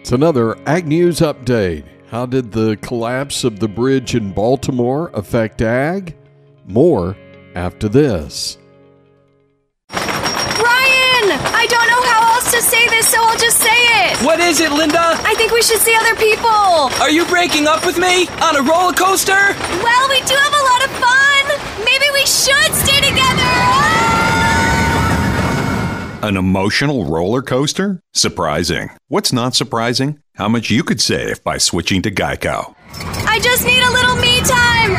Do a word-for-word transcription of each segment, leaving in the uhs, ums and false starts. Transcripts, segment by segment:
It's another Ag News update. How did the collapse of the bridge in Baltimore affect ag? More after this. Ryan! I don't know how else to say this, so I'll just say it. What is it, Linda? I think we should see other people. Are you breaking up with me? On a roller coaster? Well, we do have a lot of fun. Maybe we should stay together. An emotional roller coaster? Surprising. What's not surprising? How much you could save by switching to Geico. I just need a little me time.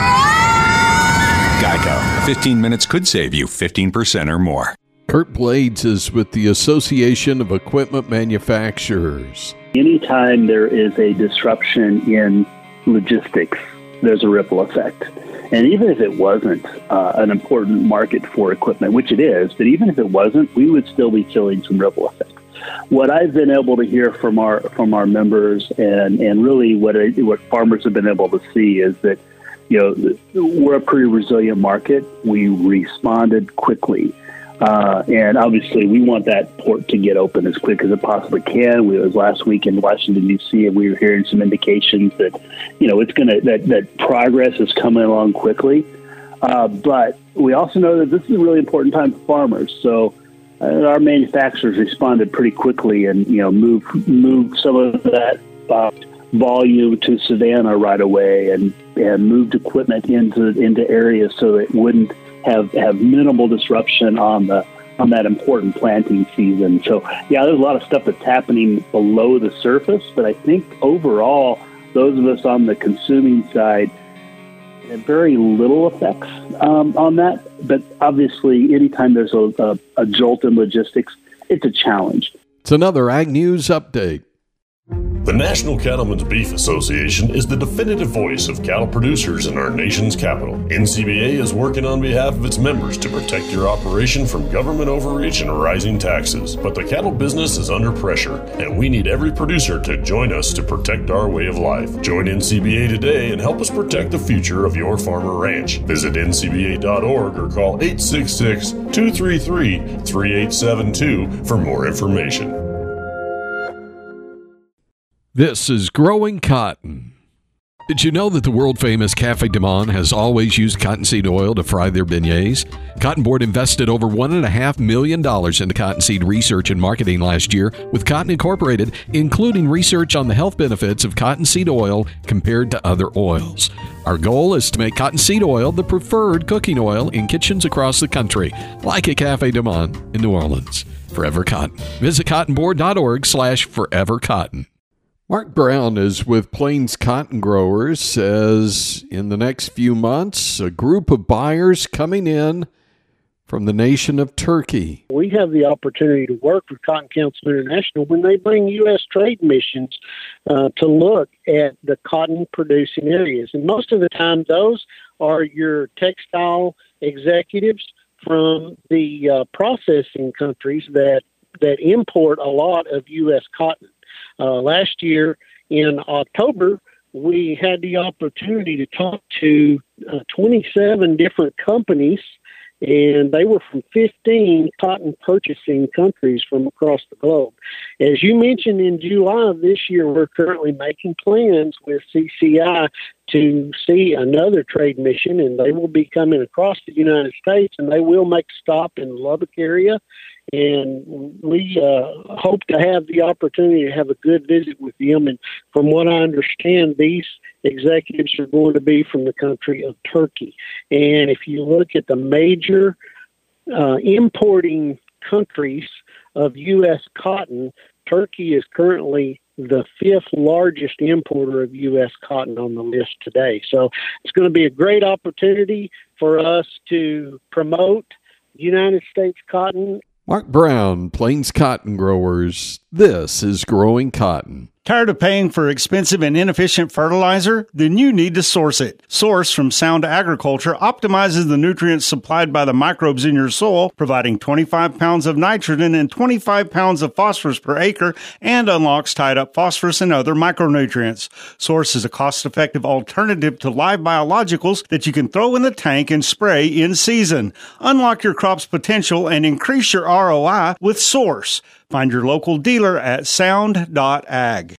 Geico. fifteen minutes could save you fifteen percent or more. Kurt Blades is with the Association of Equipment Manufacturers. Anytime there is a disruption in logistics, there's a ripple effect. And even if it wasn't uh, an important market for equipment, which it is, but even if it wasn't, we would still be feeling some ripple effect. What I've been able to hear from our from our members, and, and really what I, what farmers have been able to see, is that you know we're a pretty resilient market. We responded quickly, uh, and obviously we want that port to get open as quick as it possibly can. We, it was last week in Washington D C, and we were hearing some indications that you know it's going to that that progress is coming along quickly. Uh, but we also know that this is a really important time for farmers. So uh, our manufacturers responded pretty quickly, and you know moved moved some of that uh, volume to Savannah right away, and and moved equipment into into areas so it wouldn't have have minimal disruption on the on that important planting season. So yeah, there's a lot of stuff that's happening below the surface, but I think overall, those of us on the consuming side had very little effects um, on that. But obviously, anytime there's a, a, a jolt in logistics, it's a challenge. It's another Ag News update. The National Cattlemen's Beef Association is the definitive voice of cattle producers in our nation's capital. N C B A is working on behalf of its members to protect your operation from government overreach and rising taxes. But the cattle business is under pressure, and we need every producer to join us to protect our way of life. Join N C B A today and help us protect the future of your farm or ranch. Visit N C B A dot org or call eight six six, two three three, three eight seven two for more information. This is Growing Cotton. Did you know that the world-famous Cafe Du Monde has always used cottonseed oil to fry their beignets? Cotton Board invested over one point five million dollars into cottonseed research and marketing last year with Cotton Incorporated, including research on the health benefits of cottonseed oil compared to other oils. Our goal is to make cottonseed oil the preferred cooking oil in kitchens across the country, like a Cafe Du Monde in New Orleans. Forever Cotton. Visit cotton board dot org slash forever cotton. Mark Brown is with Plains Cotton Growers, says in the next few months, a group of buyers coming in from the nation of Turkey. We have the opportunity to work with Cotton Council International when they bring U S trade missions uh, to look at the cotton-producing areas. And most of the time, those are your textile executives from the uh, processing countries that, that import a lot of U S cotton. Uh, last year in October, we had the opportunity to talk to uh, twenty-seven different companies, and they were from fifteen cotton purchasing countries from across the globe. As you mentioned, in July of this year, we're currently making plans with C C I to see another trade mission, and they will be coming across the United States, and they will make a stop in the Lubbock area. And we uh, hope to have the opportunity to have a good visit with them. And from what I understand, these executives are going to be from the country of Turkey. And if you look at the major uh, importing countries of U S cotton, Turkey is currently the fifth largest importer of U S cotton on the list today. So it's going to be a great opportunity for us to promote United States cotton. Mark Brown, Plains Cotton Growers. This is Growing Cotton. Tired of paying for expensive and inefficient fertilizer? Then you need to Source It. Source from Sound Agriculture optimizes the nutrients supplied by the microbes in your soil, providing twenty-five pounds of nitrogen and twenty-five pounds of phosphorus per acre, and unlocks tied up phosphorus and other micronutrients. Source is a cost-effective alternative to live biologicals that you can throw in the tank and spray in season. Unlock your crop's potential and increase your R O I with Source. Find your local dealer at sound dot ag.